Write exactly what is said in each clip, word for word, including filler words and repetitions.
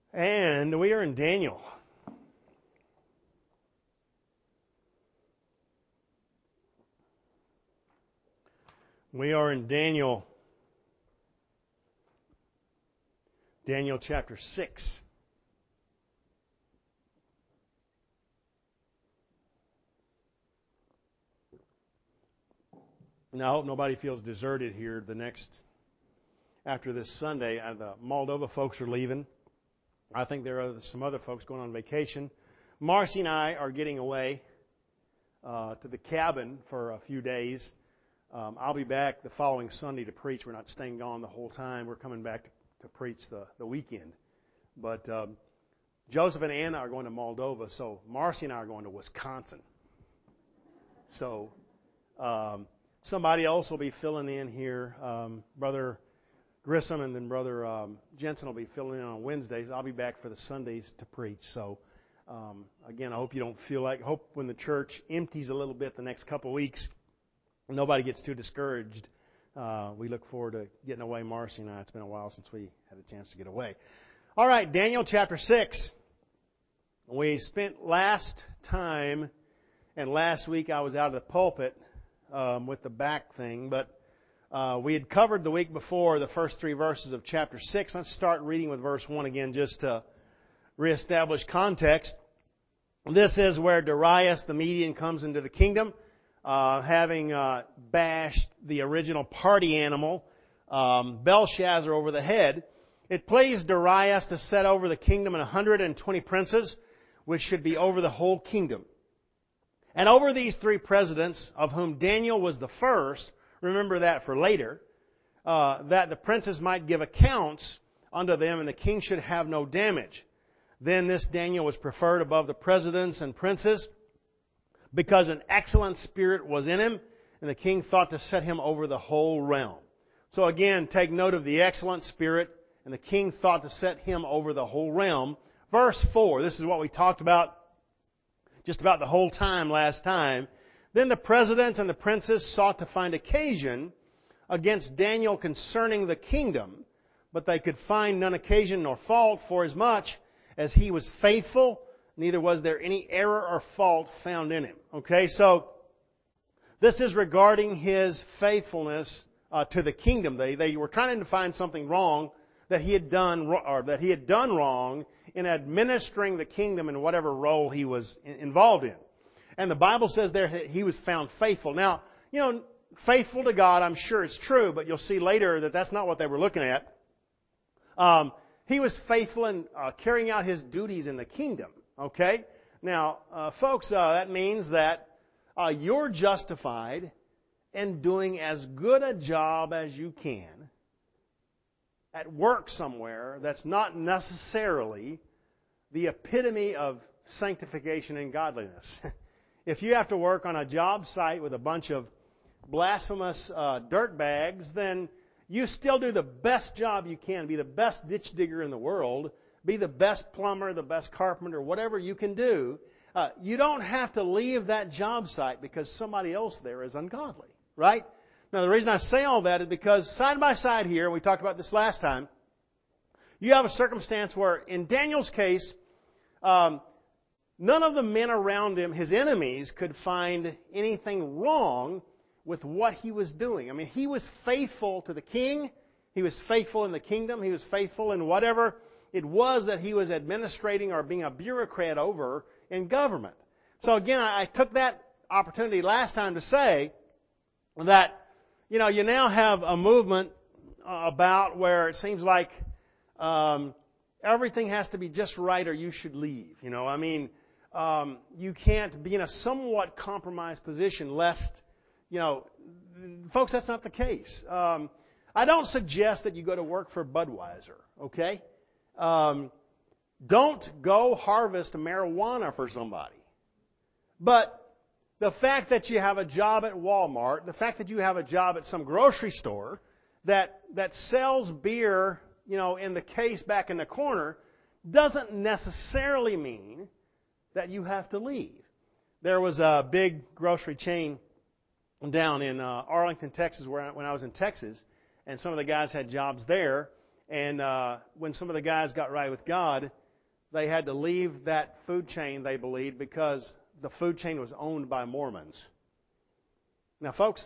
And we are in Daniel. We are in Daniel. Daniel chapter six. Now, I hope nobody feels deserted here the next, after this Sunday. Uh, the Moldova folks are leaving. I think there are some other folks going on vacation. Marcy and I are getting away uh, to the cabin for a few days. Um, I'll be back the following Sunday to preach. We're not staying gone the whole time. We're coming back to, to preach the, the weekend. But um, Joseph and Anna are going to Moldova, so Marcy and I are going to Wisconsin. So um, somebody else will be filling in here. Um, Brother Grissom and then Brother um, Jensen will be filling in on Wednesdays. I'll be back for the Sundays to preach. So, um, again, I hope you don't feel like, hope when the church empties a little bit the next couple of weeks, nobody gets too discouraged. Uh, we look forward to getting away, Marcy and I. It's been a while since we had a chance to get away. All right, Daniel chapter six. We spent last time, and last week I was out of the pulpit um, with the back thing, but Uh, we had covered the week before the first three verses of chapter six. Let's start reading with verse one again just to reestablish context. This is where Darius the Median comes into the kingdom, uh, having uh, bashed the original party animal, um, Belshazzar, over the head. It pleased Darius to set over the kingdom one hundred twenty princes, which should be over the whole kingdom. And over these three presidents, of whom Daniel was the first, remember that for later, uh, that the princes might give accounts unto them, and the king should have no damage. Then this Daniel was preferred above the presidents and princes, because an excellent spirit was in him, and the king thought to set him over the whole realm. So again, take note of the excellent spirit, and the king thought to set him over the whole realm. Verse four, this is what we talked about just about the whole time last time. Then the presidents and the princes sought to find occasion against Daniel concerning the kingdom, but they could find none occasion nor fault, for as much as he was faithful, neither was there any error or fault found in him. Okay, so this is regarding his faithfulness uh, to the kingdom. They they were trying to find something wrong that he had done, or that he had done wrong in administering the kingdom in whatever role he was involved in. And the Bible says there he was found faithful. Now, you know, faithful to God, I'm sure it's true, but you'll see later that that's not what they were looking at. Um, he was faithful in uh, carrying out his duties in the kingdom. Okay? Now, uh, folks, uh, that means that uh, you're justified in doing as good a job as you can at work somewhere that's not necessarily the epitome of sanctification and godliness. If you have to work on a job site with a bunch of blasphemous uh, dirtbags, then you still do the best job you can. Be the best ditch digger in the world. Be the best plumber, the best carpenter, whatever you can do. Uh, you don't have to leave that job site because somebody else there is ungodly, right? Now, the reason I say all that is because side by side here, we talked about this last time, you have a circumstance where, in Daniel's case, um, none of the men around him, his enemies, could find anything wrong with what he was doing. I mean, he was faithful to the king. He was faithful in the kingdom. He was faithful in whatever it was that he was administrating or being a bureaucrat over in government. So again, I took that opportunity last time to say that, you know, you now have a movement about where it seems like um, everything has to be just right or you should leave. You know, I mean, Um, you can't be in a somewhat compromised position lest, you know, folks, that's not the case. Um, I don't suggest that you go to work for Budweiser, okay? Um, don't go harvest marijuana for somebody. But the fact that you have a job at Walmart, the fact that you have a job at some grocery store that, that sells beer, you know, in the case back in the corner, doesn't necessarily mean that you have to leave. There was a big grocery chain down in uh, Arlington, Texas, where I, when I was in Texas, and some of the guys had jobs there. And uh, when some of the guys got right with God, they had to leave that food chain, they believed, because the food chain was owned by Mormons. Now, folks,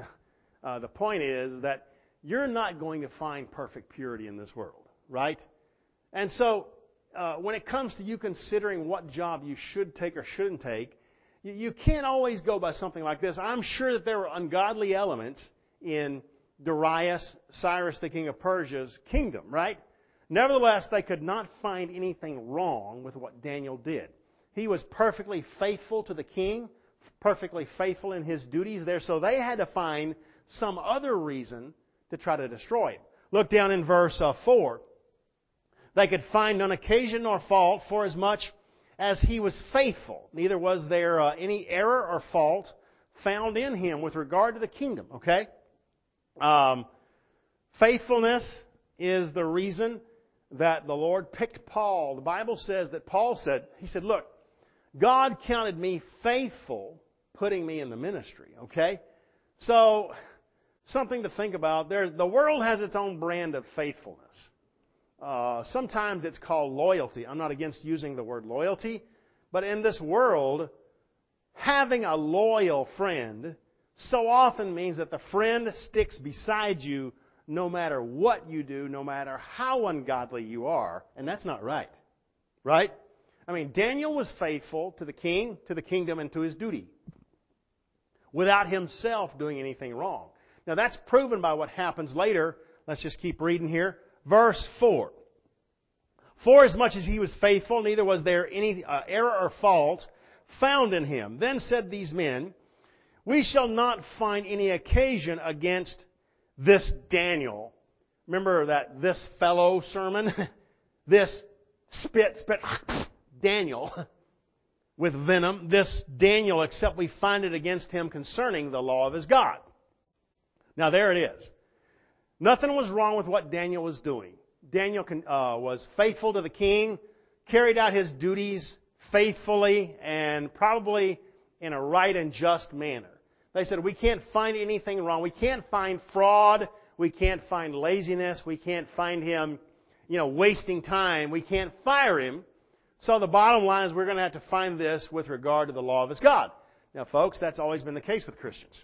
uh, the point is that you're not going to find perfect purity in this world, right? And so, uh, when it comes to you considering what job you should take or shouldn't take, you, you can't always go by something like this. I'm sure that there were ungodly elements in Darius, Cyrus, the king of Persia's kingdom, right? Nevertheless, they could not find anything wrong with what Daniel did. He was perfectly faithful to the king, perfectly faithful in his duties there, so they had to find some other reason to try to destroy him. Look down in verse uh, four. They could find none occasion nor fault, for as much as he was faithful. Neither was there uh, any error or fault found in him with regard to the kingdom, okay? Um, faithfulness is the reason that the Lord picked Paul. The Bible says that Paul said, he said, look, God counted me faithful putting me in the ministry, okay? So, something to think about. There, the world has its own brand of faithfulness. Uh, sometimes it's called loyalty. I'm not against using the word loyalty, but in this world, having a loyal friend so often means that the friend sticks beside you no matter what you do, no matter how ungodly you are. And that's not right. Right? I mean, Daniel was faithful to the king, to the kingdom, and to his duty without himself doing anything wrong. Now, that's proven by what happens later. Let's just keep reading here. Verse four. For as much as he was faithful, neither was there any uh, error or fault found in him. Then said these men, we shall not find any occasion against this Daniel. Remember that this fellow sermon? This spit, spit, Daniel with venom. This Daniel, except we find it against him concerning the law of his God. Now there it is. Nothing was wrong with what Daniel was doing. Daniel uh, was faithful to the king, carried out his duties faithfully, and probably in a right and just manner. They said, we can't find anything wrong. We can't find fraud. We can't find laziness. We can't find him, you know, wasting time. We can't fire him. So the bottom line is we're going to have to find this with regard to the law of his God. Now, folks, that's always been the case with Christians.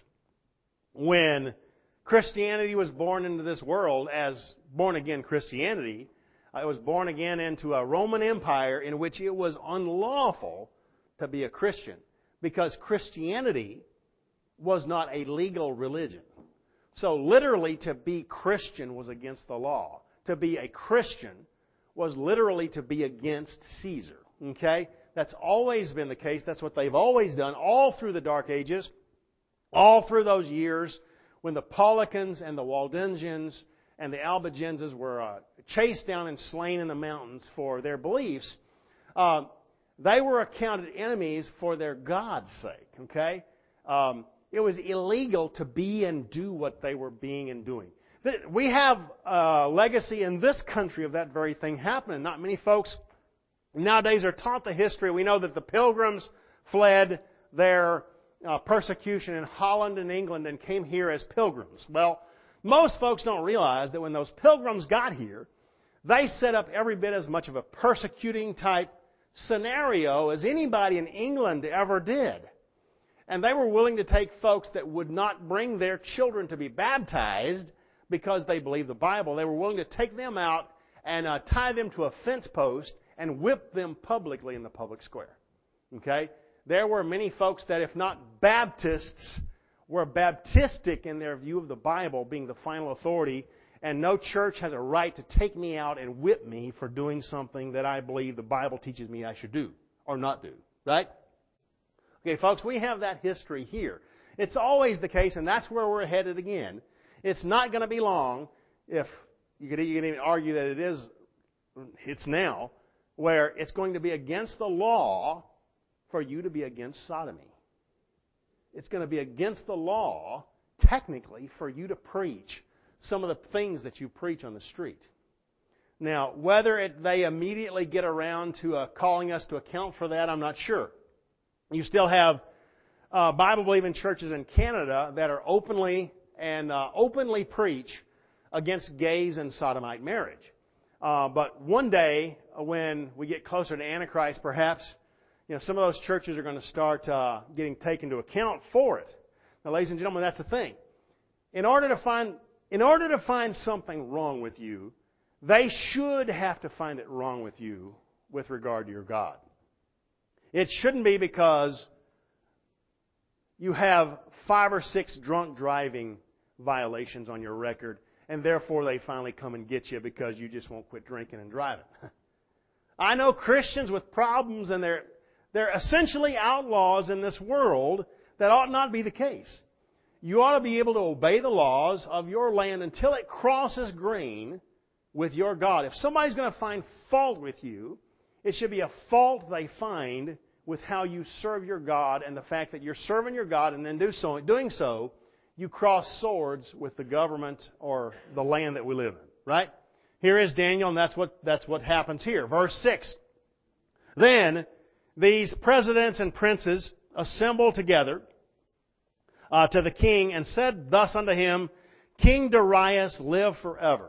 When Christianity was born into this world as born-again Christianity, it was born again into a Roman Empire in which it was unlawful to be a Christian because Christianity was not a legal religion. So literally to be Christian was against the law. To be a Christian was literally to be against Caesar. Okay? That's always been the case. That's what they've always done all through the Dark Ages, all through those years when the Paulicians and the Waldensians and the Albigenses were uh, chased down and slain in the mountains for their beliefs. Uh, they were accounted enemies for their God's sake. Okay? Um, It was illegal to be and do what they were being and doing. We have a legacy in this country of that very thing happening. Not many folks nowadays are taught the history. We know that the Pilgrims fled their uh, persecution in Holland and England and came here as pilgrims. Well, most folks don't realize that when those pilgrims got here, they set up every bit as much of a persecuting type scenario as anybody in England ever did. And they were willing to take folks that would not bring their children to be baptized because they believed the Bible. They were willing to take them out and uh, tie them to a fence post and whip them publicly in the public square. Okay? There were many folks that, if not Baptists, were Baptistic in their view of the Bible being the final authority, and no church has a right to take me out and whip me for doing something that I believe the Bible teaches me I should do or not do. Right? Okay, folks, we have that history here. It's always the case, and that's where we're headed again. It's not going to be long, if you could, you could even argue that it is, it's now, where it's going to be against the law for you to be against sodomy. It's going to be against the law, technically, for you to preach some of the things that you preach on the street. Now, whether it, they immediately get around to uh, calling us to account for that, I'm not sure. You still have uh, Bible-believing churches in Canada that are openly and uh, openly preach against gays and sodomite marriage. Uh, but one day, uh, when we get closer to Antichrist, perhaps, you know, some of those churches are going to start uh, getting taken into account for it. Now, ladies and gentlemen, that's the thing. In order to find, in order to find something wrong with you, they should have to find it wrong with you with regard to your God. It shouldn't be because you have five or six drunk driving violations on your record, and therefore they finally come and get you because you just won't quit drinking and driving. I know Christians with problems, and they're they're essentially outlaws in this world. That ought not be the case. You ought to be able to obey the laws of your land until it crosses green with your God. If somebody's going to find fault with you, it should be a fault they find with how you serve your God, and the fact that you're serving your God, and then do so, doing so, you cross swords with the government or the land that we live in. Right? Here is Daniel, and that's what, that's what happens here. Verse six. Then these presidents and princes assembled together uh, to the king and said thus unto him, King Darius, live forever.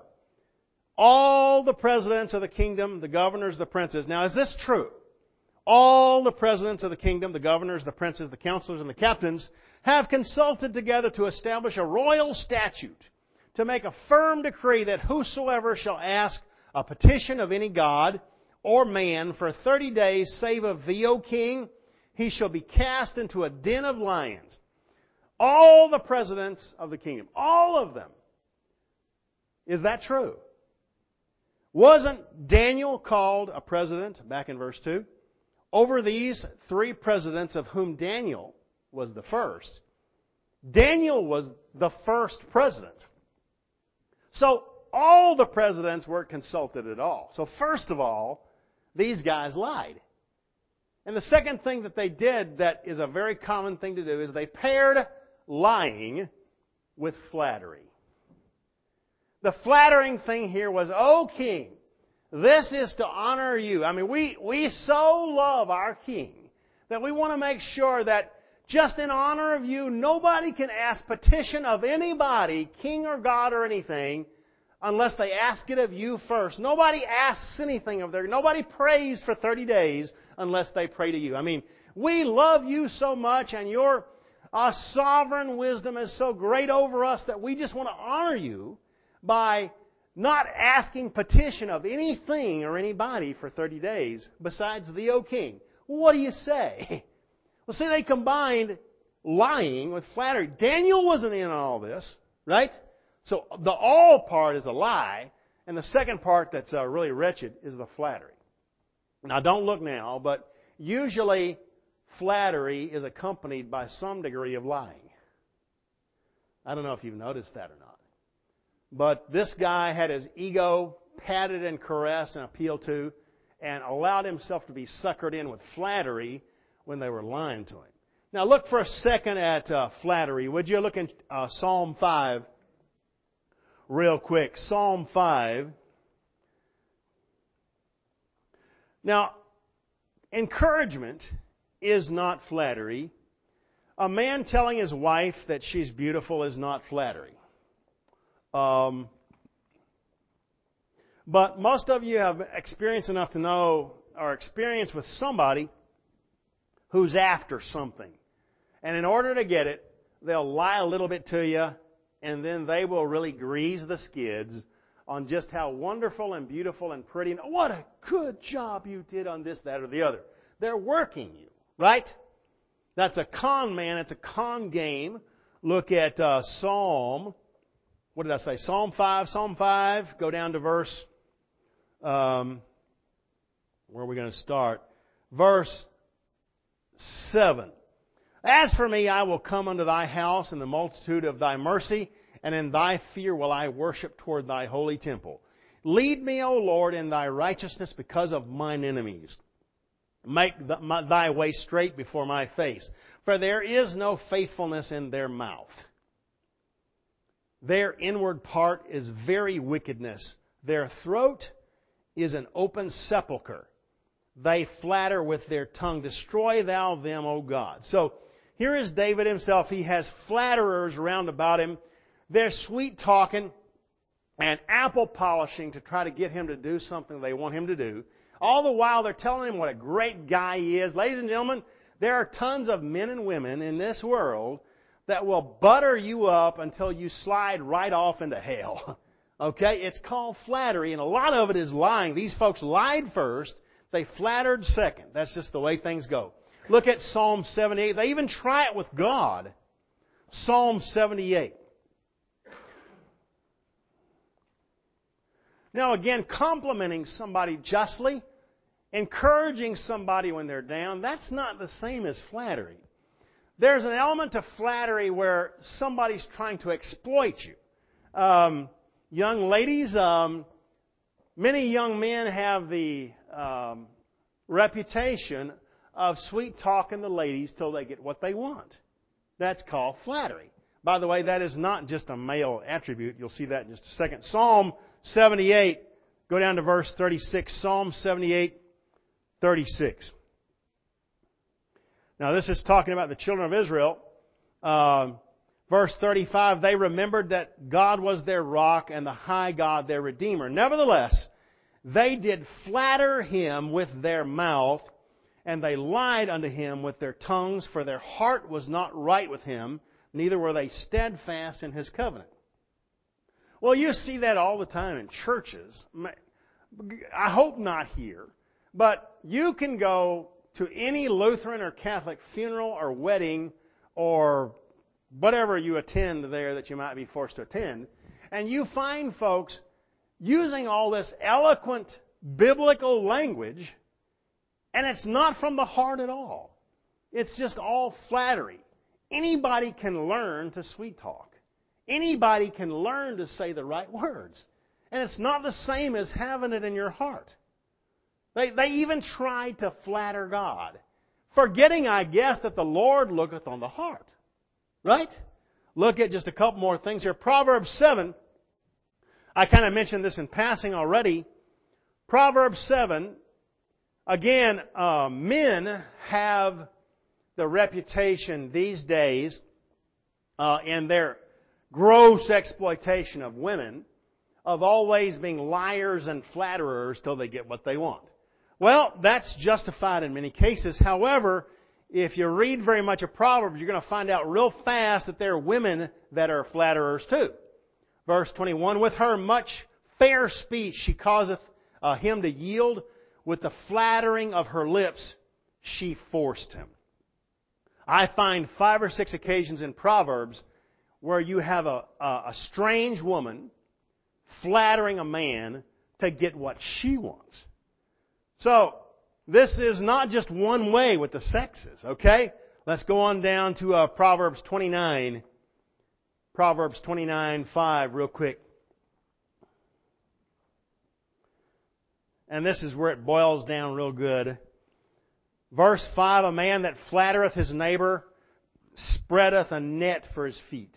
All the presidents of the kingdom, the governors, the princes. Now, is this true? All the presidents of the kingdom, the governors, the princes, the counselors, and the captains have consulted together to establish a royal statute, to make a firm decree that whosoever shall ask a petition of any god or man for thirty days, save of thee, O king, he shall be cast into a den of lions. All the presidents of the kingdom, all of them. Is that true? Wasn't Daniel called a president, back in verse two? Over these three presidents, of whom Daniel was the first, Daniel was the first president. So all the presidents weren't consulted at all. So first of all, these guys lied. And the second thing that they did that is a very common thing to do is they paired lying with flattery. The flattering thing here was, O king, this is to honor you. I mean, we, we so love our king that we want to make sure that just in honor of you, nobody can ask petition of anybody, king or god or anything, unless they ask it of you first. Nobody asks anything of their, nobody prays for thirty days unless they pray to you. I mean, we love you so much, and your uh, sovereign wisdom is so great over us that we just want to honor you by not asking petition of anything or anybody for thirty days besides thee, O king. What do you say? Well, see, they combined lying with flattery. Daniel wasn't in on all this, right? So the all part is a lie, and the second part that's uh, really wretched is the flattery. Now, don't look now, but usually flattery is accompanied by some degree of lying. I don't know if you've noticed that or not. But this guy had his ego patted and caressed and appealed to, and allowed himself to be suckered in with flattery when they were lying to him. Now look for a second at uh, flattery. Would you look in uh, Psalm five real quick? Psalm five. Now, encouragement is not flattery. A man telling his wife that she's beautiful is not flattery. Um, but most of you have experience enough to know, or experience with somebody who's after something. And in order to get it, they'll lie a little bit to you, and then they will really grease the skids on just how wonderful and beautiful and pretty, and what a good job you did on this, that, or the other. They're working you, right? That's a con man. It's a con game. Look at uh, Psalm, what did I say? Psalm five, Psalm five, go down to verse, um, where are we going to start? Verse seven. As for me, I will come unto thy house in the multitude of thy mercy, and in thy fear will I worship toward thy holy temple. Lead me, O Lord, in thy righteousness because of mine enemies. Make the, my, thy way straight before my face. For there is no faithfulness in their mouth. Their inward part is very wickedness. Their throat is an open sepulchre. They flatter with their tongue. Destroy thou them, O God. So here is David himself. He has flatterers round about him. They're sweet talking. and apple polishing to try to get him to do something they want him to do. All the while they're telling him what a great guy he is. Ladies and gentlemen, there are tons of men and women in this world that will butter you up until you slide right off into hell. Okay? It's called flattery, and a lot of it is lying. These folks lied first. They flattered second. That's just the way things go. Look at Psalm seventy-eight. They even try it with God. Psalm seventy-eight. Now again, complimenting somebody justly, encouraging somebody when they're down, that's not the same as flattery. There's an element to flattery where somebody's trying to exploit you. Um, young ladies, um, many young men have the um, reputation of sweet talking the ladies till they get what they want. That's called flattery. By the way, that is not just a male attribute. You'll see that in just a second. Psalm seventy-eight, go down to verse thirty-six. Psalm seventy-eight, thirty-six. Now this is talking about the children of Israel. Uh, verse thirty-five, they remembered that God was their rock and the high God their Redeemer. Nevertheless, they did flatter Him with their mouth, and they lied unto Him with their tongues, for their heart was not right with Him, neither were they steadfast in His covenant. Well, you see that all the time in churches. I hope not here. But you can go to any Lutheran or Catholic funeral or wedding or whatever you attend there that you might be forced to attend, and you find folks using all this eloquent biblical language, and it's not from the heart at all. It's just all flattery. Anybody can learn to sweet talk. Anybody can learn to say the right words. And it's not the same as having it in your heart. They, they even tried to flatter God, forgetting, I guess, that the Lord looketh on the heart. Right? Look at just a couple more things here. Proverbs seven. I kind of mentioned this in passing already. Proverbs seven. Again, uh, men have the reputation these days uh, in their gross exploitation of women of always being liars and flatterers till they get what they want. Well, that's justified in many cases. However, if you read very much of Proverbs, you're going to find out real fast that there are women that are flatterers too. Verse twenty-one, with her much fair speech she causeth uh, him to yield. With the flattering of her lips she forced him. I find five or six occasions in Proverbs where you have a, a, a strange woman flattering a man to get what she wants. So, this is not just one way with the sexes, okay? Let's go on down to uh, Proverbs twenty-nine. Proverbs twenty-nine, five, real quick. And this is where it boils down real good. Verse five, a man that flattereth his neighbor spreadeth a net for his feet.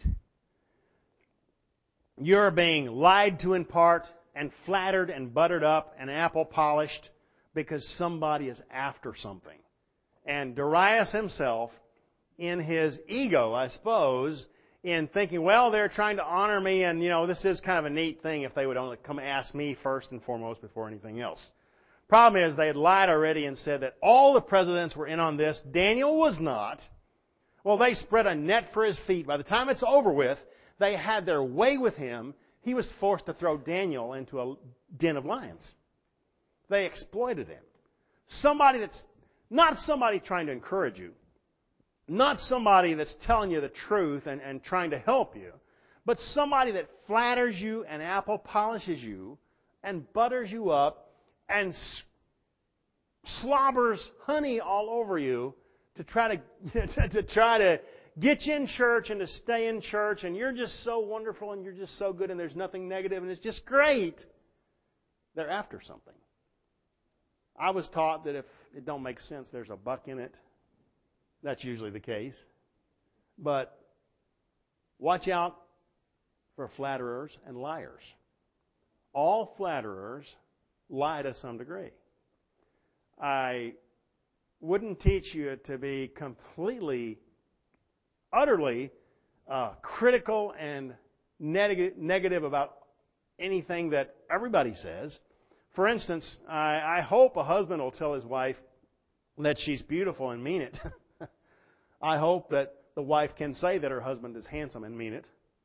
You're being lied to in part and flattered and buttered up and apple polished because somebody is after something. And Darius himself, in his ego, I suppose, in thinking, well, they're trying to honor me, and, you know, this is kind of a neat thing if they would only come ask me first and foremost before anything else. Problem is, they had lied already and said that all the presidents were in on this. Daniel was not. Well, they spread a net for his feet. By the time it's over with, they had their way with him. He was forced to throw Daniel into a den of lions. They exploited him. Somebody that's not somebody trying to encourage you, not somebody that's telling you the truth and, and trying to help you, but somebody that flatters you and apple polishes you and butters you up and slobbers honey all over you to try to, to try to get you in church and to stay in church, and you're just so wonderful and you're just so good and there's nothing negative and it's just great. They're after something. I was taught that if it don't make sense, there's a buck in it. That's usually the case. But watch out for flatterers and liars. All flatterers lie to some degree. I wouldn't teach you to be completely, utterly uh, critical and neg- negative about anything that everybody says. For instance, I, I hope a husband will tell his wife that she's beautiful and mean it. I hope that the wife can say that her husband is handsome and mean it.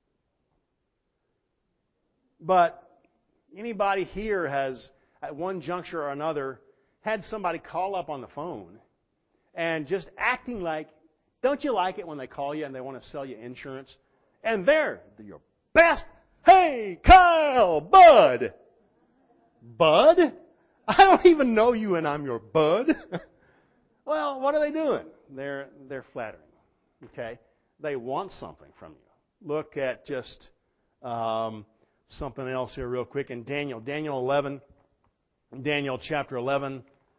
But anybody here has, at one juncture or another, had somebody call up on the phone and just acting like, don't you like it when they call you and they want to sell you insurance? And they're your best, hey, Kyle, Bud. Bud? I don't even know you and I'm your bud. Well, what are they doing? They're, they're flattering. Okay? They want something from you. Look at just um, something else here real quick in Daniel. Daniel eleven. Daniel chapter eleven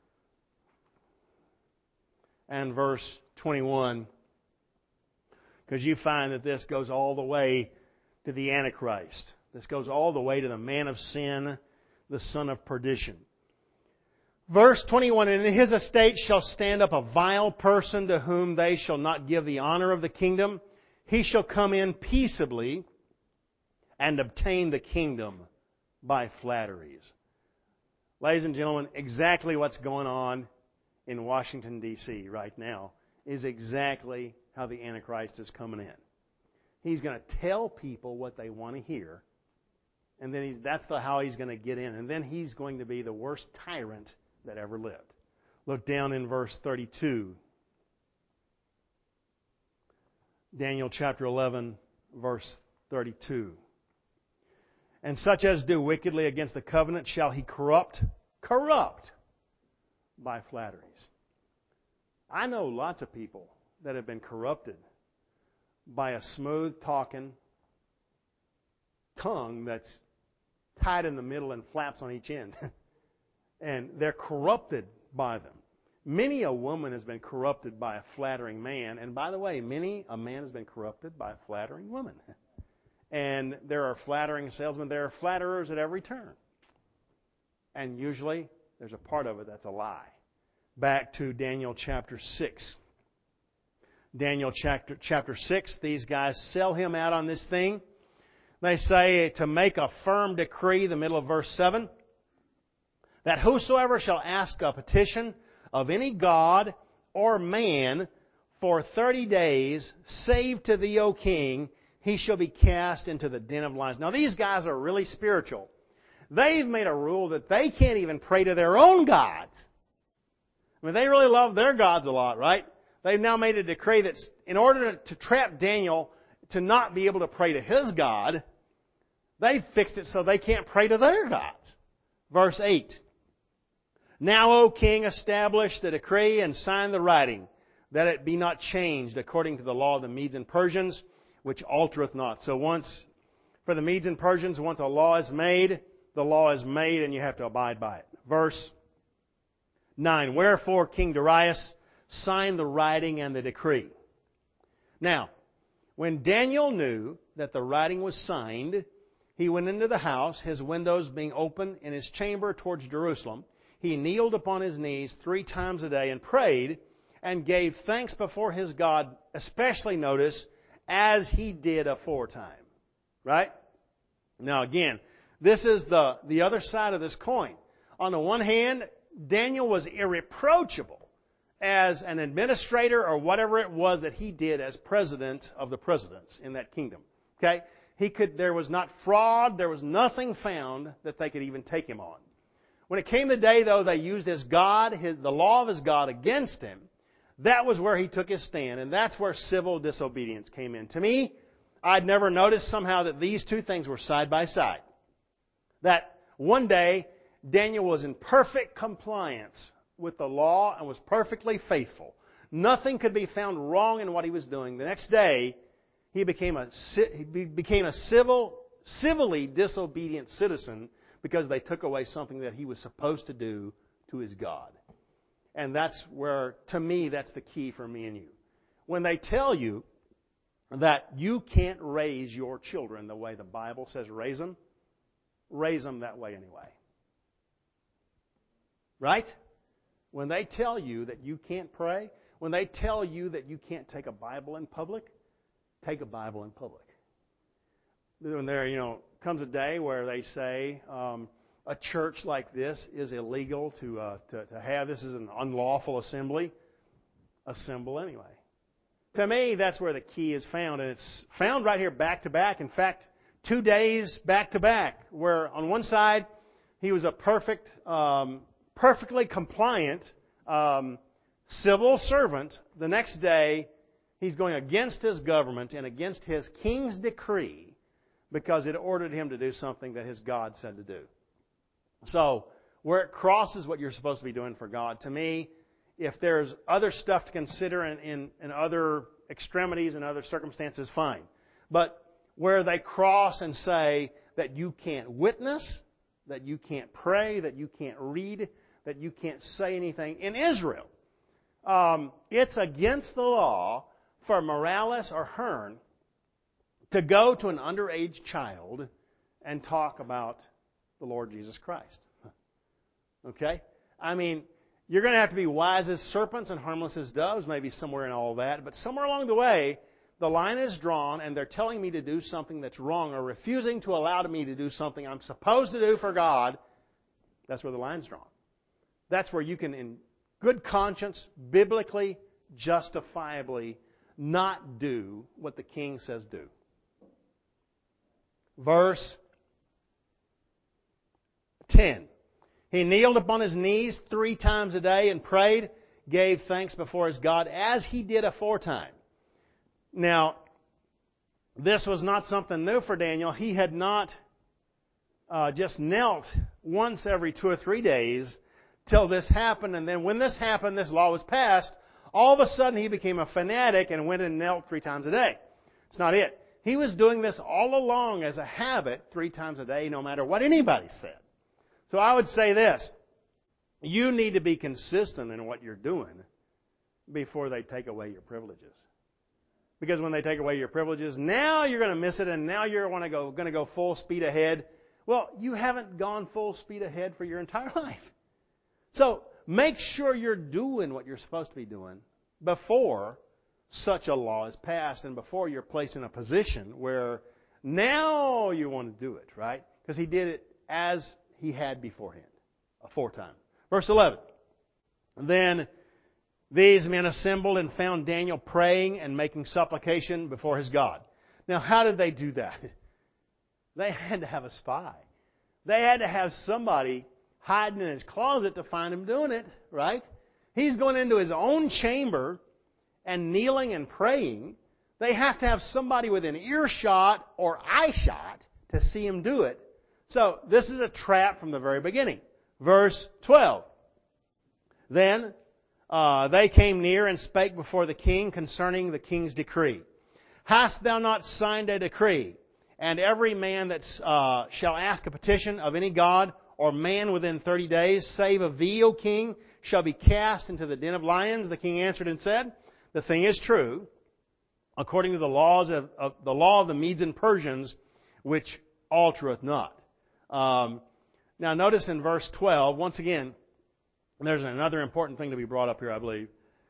and verse twenty-one. Because you find that this goes all the way to the Antichrist. This goes all the way to the man of sin, the son of perdition. Verse twenty-one, and in his estate shall stand up a vile person to whom they shall not give the honor of the kingdom. He shall come in peaceably and obtain the kingdom by flatteries. Ladies and gentlemen, exactly what's going on in Washington, D C right now is exactly how the Antichrist is coming in. He's going to tell people what they want to hear, and then he's, that's the, how he's going to get in. And then he's going to be the worst tyrant that ever lived. Look down in verse thirty-two. Daniel chapter eleven, verse thirty-two. And such as do wickedly against the covenant shall he corrupt, corrupt by flatteries. I know lots of people that have been corrupted by a smooth-talking tongue that's tied in the middle and flaps on each end. And they're corrupted by them. Many a woman has been corrupted by a flattering man. And by the way, many a man has been corrupted by a flattering woman. And there are flattering salesmen. There are flatterers at every turn. And usually there's a part of it that's a lie. Back to Daniel chapter six. Daniel chapter, chapter six, these guys sell him out on this thing. They say to make a firm decree, the middle of verse seven, that whosoever shall ask a petition of any god or man for thirty days, save to thee, O king, he shall be cast into the den of lions. Now these guys are really spiritual. They've made a rule that they can't even pray to their own gods. I mean, they really love their gods a lot, right? They've now made a decree that in order to, to trap Daniel to not be able to pray to his God, they've fixed it so they can't pray to their gods. Verse eight. Now, O king, establish the decree and sign the writing, that it be not changed according to the law of the Medes and Persians, which altereth not. So once, for the Medes and Persians, once a law is made, the law is made and you have to abide by it. Verse nine. Wherefore King Darius signed the writing and the decree. Now, when Daniel knew that the writing was signed, he went into the house, his windows being open in his chamber towards Jerusalem. He kneeled upon his knees three times a day and prayed and gave thanks before his God, especially notice, as he did aforetime. Right? Now again, this is the, the other side of this coin. On the one hand, Daniel was irreproachable as an administrator or whatever it was that he did as president of the presidents in that kingdom. Okay? He could, there was not fraud, there was nothing found that they could even take him on. When it came the day, though, they used his God, his, the law of his God against him. That was where he took his stand, and that's where civil disobedience came in. To me, I'd never noticed somehow that these two things were side by side. That one day, Daniel was in perfect compliance with the law and was perfectly faithful. Nothing could be found wrong in what he was doing. The next day, he became a, he became a civil, civilly disobedient citizen because they took away something that he was supposed to do to his God. And that's where, to me, that's the key for me and you. When they tell you that you can't raise your children the way the Bible says raise them, raise them that way anyway. Right? When they tell you that you can't pray, when they tell you that you can't take a Bible in public, take a Bible in public. when there, you know, comes a day where they say um, a church like this is illegal to, uh, to to have. This is an unlawful assembly. Assemble anyway. To me, that's where the key is found, and it's found right here back to back. In fact, two days back to back, where on one side he was a perfect, um, perfectly compliant um, civil servant. The next day, he's going against his government and against his king's decree because it ordered him to do something that his God said to do. So, where it crosses what you're supposed to be doing for God, to me, if there's other stuff to consider in, in, in other extremities and other circumstances, fine. But where they cross and say that you can't witness, that you can't pray, that you can't read, that you can't say anything in Israel, um, it's against the law for Morales or Hearn to go to an underage child and talk about the Lord Jesus Christ. Okay? I mean, you're going to have to be wise as serpents and harmless as doves, maybe somewhere in all that. But somewhere along the way, the line is drawn and they're telling me to do something that's wrong or refusing to allow me to do something I'm supposed to do for God. That's where the line's drawn. That's where you can, in good conscience, biblically, justifiably, not do what the king says do. Verse ten. He kneeled upon his knees three times a day and prayed, gave thanks before his God, as he did aforetime. Now, this was not something new for Daniel. He had not uh, just knelt once every two or three days till this happened. And then when this happened, this law was passed, all of a sudden he became a fanatic and went and knelt three times a day. It's not it. He was doing this all along as a habit, three times a day, no matter what anybody said. So I would say this. You need to be consistent in what you're doing before they take away your privileges. Because when they take away your privileges, now you're going to miss it and now you're going to go, going to go full speed ahead. Well, you haven't gone full speed ahead for your entire life. So make sure you're doing what you're supposed to be doing before such a law is passed and before you're placed in a position where now you want to do it, right? Because he did it as he had beforehand, aforetime. Verse eleven. Then these men assembled and found Daniel praying and making supplication before his God. Now, how did they do that? They had to have a spy. They had to have somebody hiding in his closet to find him doing it, right? He's going into his own chamber and kneeling and praying. They have to have somebody within earshot or eyeshot to see him do it. So, this is a trap from the very beginning. Verse twelve. Then uh, they came near and spake before the king concerning the king's decree. Hast thou not signed a decree? And every man that uh, shall ask a petition of any god or man within thirty days, save of thee, O king, shall be cast into the den of lions. The king answered and said, the thing is true, according to the laws of, of the law of the Medes and Persians, which altereth not. Um, now notice in verse twelve, once again, there's another important thing to be brought up here, I believe.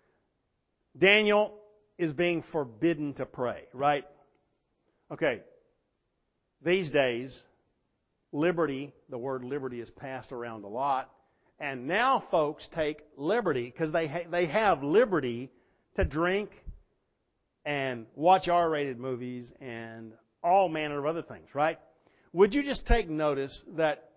Daniel is being forbidden to pray, right? Okay. These days, liberty, the word liberty is passed around a lot. And now folks take liberty, because they, ha- they have liberty to drink and watch R-rated movies and all manner of other things, right? Would you just take notice that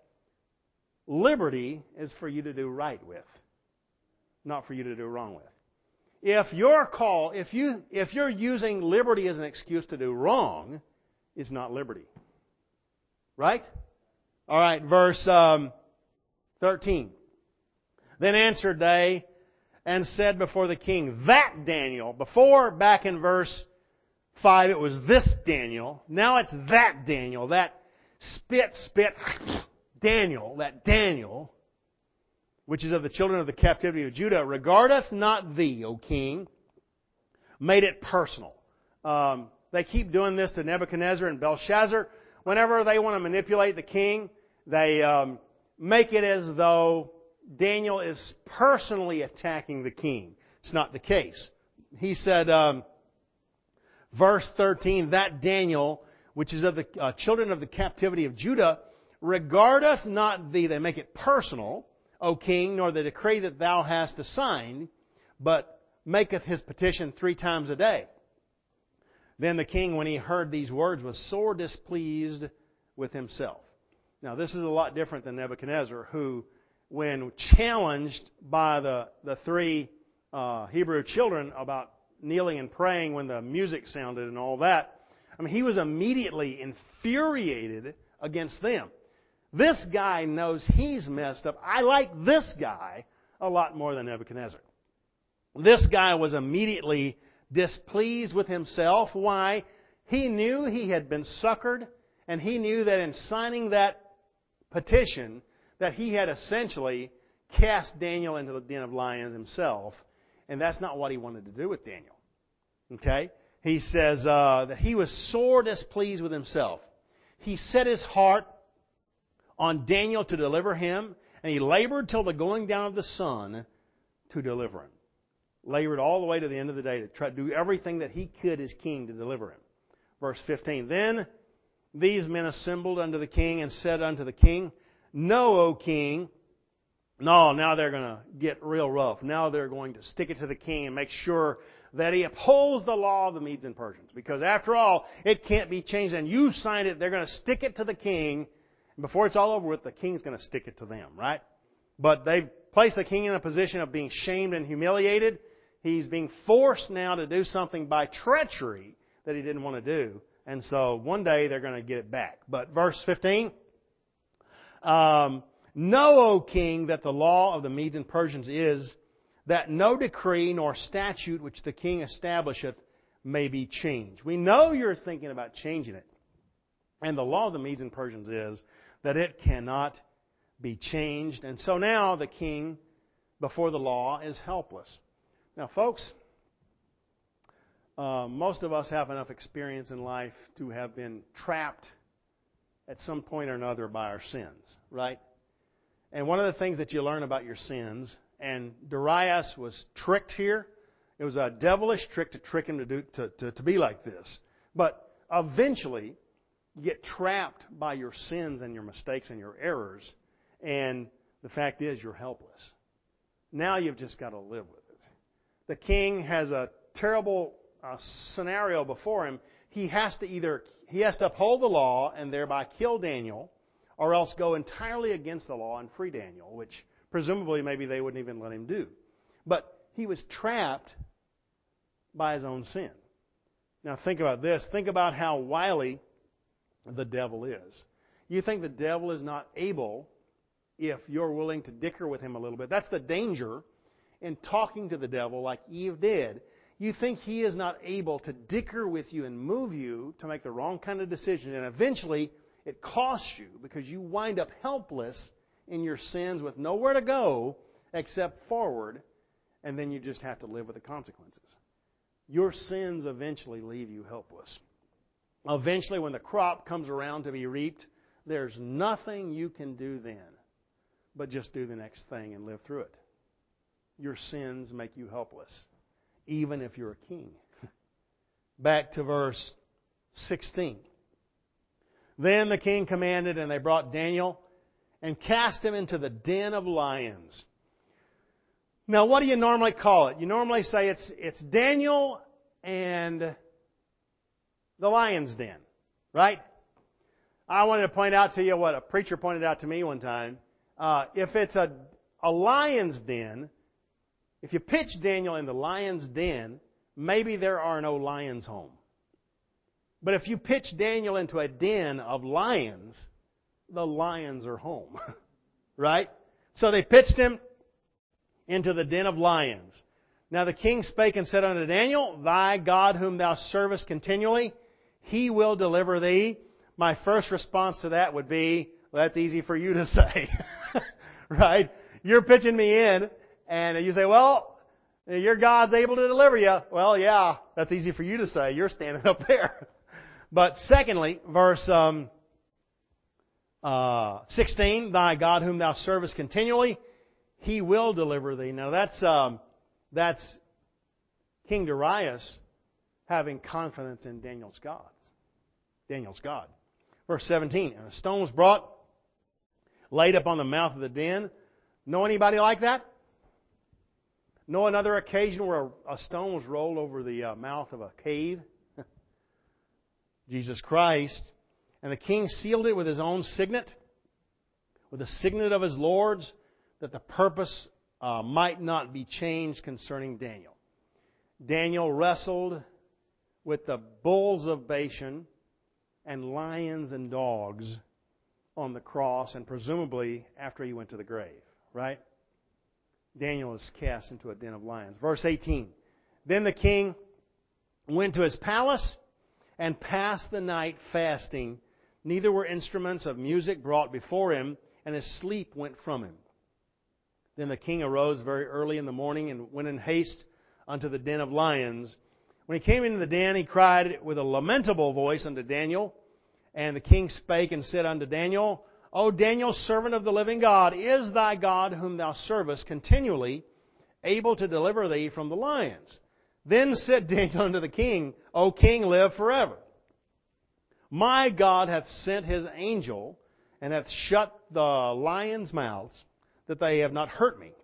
liberty is for you to do right with, not for you to do wrong with. If your call, if you if you're using liberty as an excuse to do wrong, it's not liberty. Right? All right, verse um, thirteen. Then answered they and said before the king, that Daniel. Before, back in verse five, it was this Daniel. Now it's that Daniel, that spit, spit, Daniel, that Daniel, which is of the children of the captivity of Judah, regardeth not thee, O king. Made it personal. Um, they keep doing this to Nebuchadnezzar and Belshazzar. Whenever they want to manipulate the king, they um, make it as though Daniel is personally attacking the king. It's not the case. He said, um, verse thirteen, that Daniel, which is of the uh, children of the captivity of Judah, regardeth not thee, they make it personal, O king, nor the decree that thou hast assigned, but maketh his petition three times a day. Then the king, when he heard these words, was sore displeased with himself. Now, this is a lot different than Nebuchadnezzar, who, when challenged by the, the three uh, Hebrew children about kneeling and praying when the music sounded and all that, I mean, he was immediately infuriated against them. This guy knows he's messed up. I like this guy a lot more than Nebuchadnezzar. This guy was immediately displeased with himself. Why? He knew he had been suckered, and he knew that in signing that petition, that he had essentially cast Daniel into the den of lions himself, and that's not what he wanted to do with Daniel. Okay? He says uh, that he was sore displeased with himself. He set his heart on Daniel to deliver him, and he labored till the going down of the sun to deliver him. Labored all the way to the end of the day to try to do everything that he could as king to deliver him. Verse fifteen, Then these men assembled unto the king and said unto the king, Know, O king. No, now they're going to get real rough. Now they're going to stick it to the king and make sure that he upholds the law of the Medes and Persians. Because after all, it can't be changed. And you signed it, they're going to stick it to the king. And before it's all over with, the king's going to stick it to them, right? But they've placed the king in a position of being shamed and humiliated. He's being forced now to do something by treachery that he didn't want to do. And so one day they're going to get it back. But verse fifteen, um, Know, O king, that the law of the Medes and Persians is that no decree nor statute which the king establisheth may be changed. We know you're thinking about changing it. And the law of the Medes and Persians is that it cannot be changed. And so now the king, before the law, is helpless. Now, folks, uh, most of us have enough experience in life to have been trapped at some point or another by our sins, right? And one of the things that you learn about your sins, and Darius was tricked here. It was a devilish trick to trick him to do to, to, to be like this. But eventually, you get trapped by your sins and your mistakes and your errors, and the fact is you're helpless. Now you've just got to live with it. The king has a terrible uh, scenario before him. He has to either he has to uphold the law and thereby kill Daniel, or else go entirely against the law and free Daniel, which presumably maybe they wouldn't even let him do. But he was trapped by his own sin. Now think about this. Think about how wily the devil is. You think the devil is not able, if you're willing to dicker with him a little bit. That's the danger in talking to the devil like Eve did. You think he is not able to dicker with you and move you to make the wrong kind of decision, and eventually it costs you because you wind up helpless in your sins with nowhere to go except forward, and then you just have to live with the consequences. Your sins eventually leave you helpless. Eventually, when the crop comes around to be reaped, there's nothing you can do then but just do the next thing and live through it. Your sins make you helpless, even if you're a king. Back to verse sixteen. Then the king commanded, and they brought Daniel and cast him into the den of lions. Now, what do you normally call it? You normally say it's it's Daniel and the lion's den, right? I wanted to point out to you what a preacher pointed out to me one time. Uh, if it's a, a lion's den, if you pitch Daniel in the lion's den, maybe there are no lions home. But if you pitch Daniel into a den of lions, the lions are home. Right? So they pitched him into the den of lions. Now the king spake and said unto Daniel, Thy God whom thou servest continually, He will deliver thee. My first response to that would be, well, that's easy for you to say. Right? You're pitching me in, and you say, well, your God's able to deliver you. Well, yeah, that's easy for you to say. You're standing up there. But secondly, verse um, uh, sixteen, Thy God whom thou servest continually, He will deliver thee. Now that's um, that's King Darius having confidence in Daniel's gods. Daniel's God. Verse seventeen, and a stone was brought, laid upon the mouth of the den. Know anybody like that? Know another occasion where a stone was rolled over the uh, mouth of a cave? Jesus Christ. And the king sealed it with his own signet, with the signet of his lords, that the purpose uh, might not be changed concerning Daniel. Daniel wrestled with the bulls of Bashan and lions and dogs on the cross, and presumably after he went to the grave, right? Daniel is cast into a den of lions. Verse eighteen. Then the king went to his palace and passed the night fasting. Neither were instruments of music brought before him, and his sleep went from him. Then the king arose very early in the morning and went in haste unto the den of lions. When he came into the den, he cried with a lamentable voice unto Daniel. And the king spake and said unto Daniel, O Daniel, servant of the living God, is thy God whom thou servest continually able to deliver thee from the lions? Then said Daniel unto the king, O king, live forever. My God hath sent his angel, and hath shut the lions' mouths, that they have not hurt me.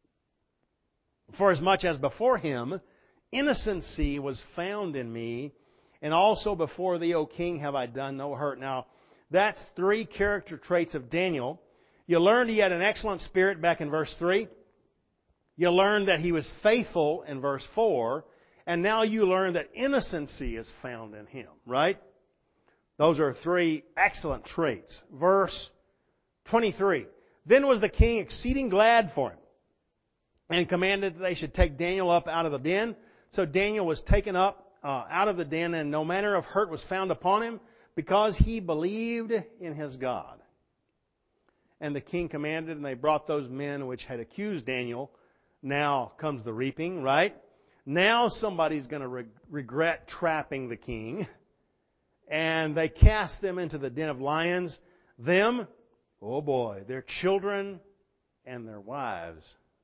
Forasmuch as before him innocency was found in me, and also before thee, O king, have I done no hurt. Now, that's three character traits of Daniel. You learned he had an excellent spirit back in verse three. You learned that he was faithful in verse four. And now you learn that innocency is found in him, right? Those are three excellent traits. Verse twenty-three. Then was the king exceeding glad for him, and commanded that they should take Daniel up out of the den. So Daniel was taken up uh, out of the den, and no manner of hurt was found upon him, because he believed in his God. And the king commanded, and they brought those men which had accused Daniel. Now comes the reaping, right? Now somebody's going to re- regret trapping the king. And they cast them into the den of lions. Them, oh boy, their children and their wives.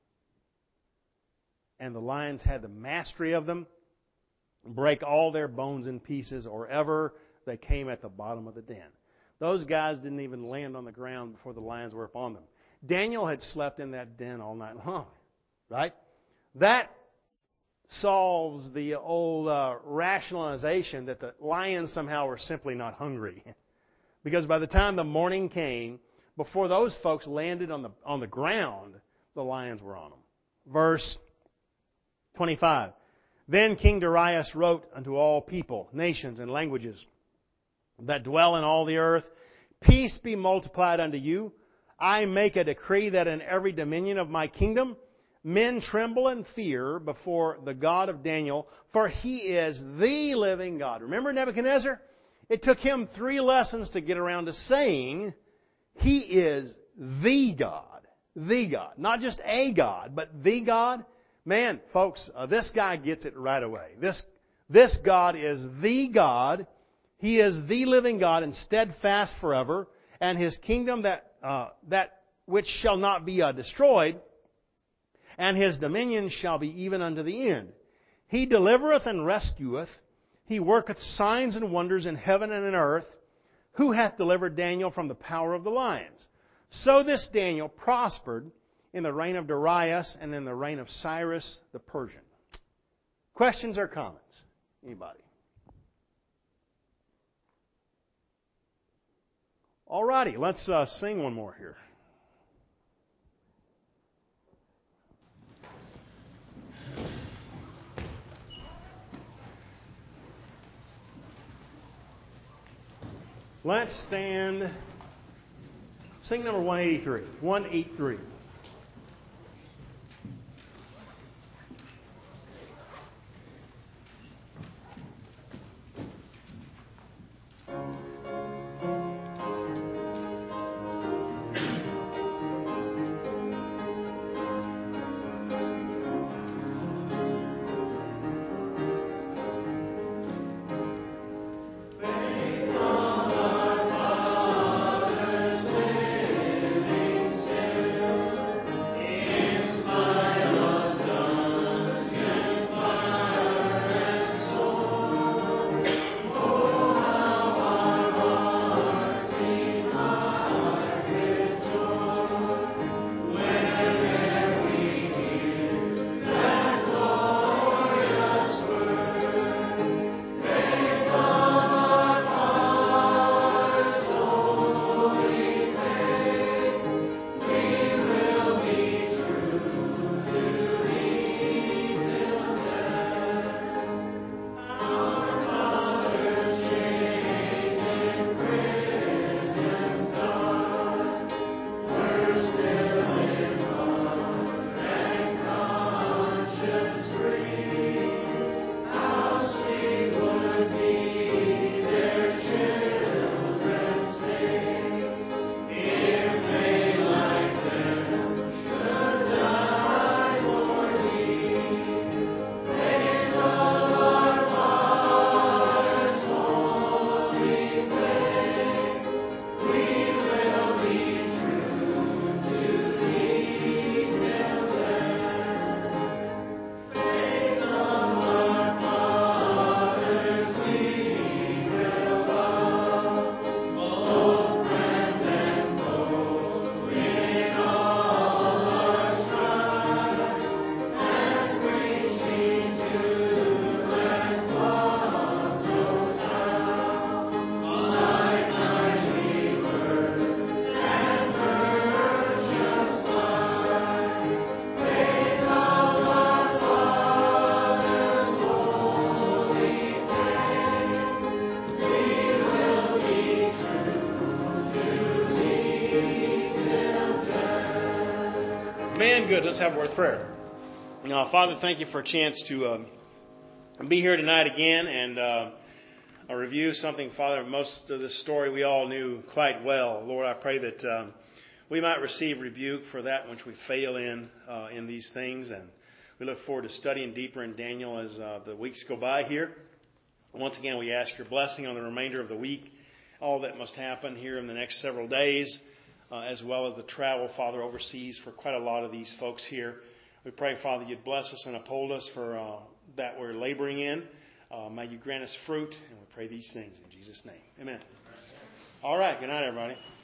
And the lions had the mastery of them, break all their bones in pieces, or ever they came at the bottom of the den. Those guys didn't even land on the ground before the lions were upon them. Daniel had slept in that den all night long, right? That solves the old uh, rationalization that the lions somehow were simply not hungry. Because by the time the morning came, before those folks landed on the on the ground, the lions were on them. Verse twenty-five. Then King Darius wrote unto all people, nations, and languages that dwell in all the earth, peace be multiplied unto you. I make a decree that in every dominion of my kingdom men tremble and fear before the God of Daniel, for he is the living God. Remember Nebuchadnezzar? It took him three lessons to get around to saying he is the God. The God. Not just a God, but the God. Man, folks, uh, this guy gets it right away. This, this God is the God. He is the living God and steadfast forever, and his kingdom that uh, that which shall not be uh, destroyed, and his dominion shall be even unto the end. He delivereth and rescueth. He worketh signs and wonders in heaven and in earth. Who hath delivered Daniel from the power of the lions? So this Daniel prospered in the reign of Darius and in the reign of Cyrus the Persian. Questions or comments? Anybody? Alrighty, let's uh, sing one more here. Let's stand. Sing number one eighty-three. one eighty-three. Amen. Good. Let's have a word of prayer. Now, Father, thank you for a chance to um, be here tonight again and uh, a review something, Father. Most of this story we all knew quite well. Lord, I pray that um, we might receive rebuke for that which we fail in uh, in these things, and we look forward to studying deeper in Daniel as uh, the weeks go by here. Once again, we ask your blessing on the remainder of the week, all that must happen here in the next several days, uh, as well as the travel, Father, overseas for quite a lot of these folks here. We pray, Father, you'd bless us and uphold us for uh, that we're laboring in. Uh, may you grant us fruit, and we pray these things in Jesus' name. Amen. All right. Good night, everybody.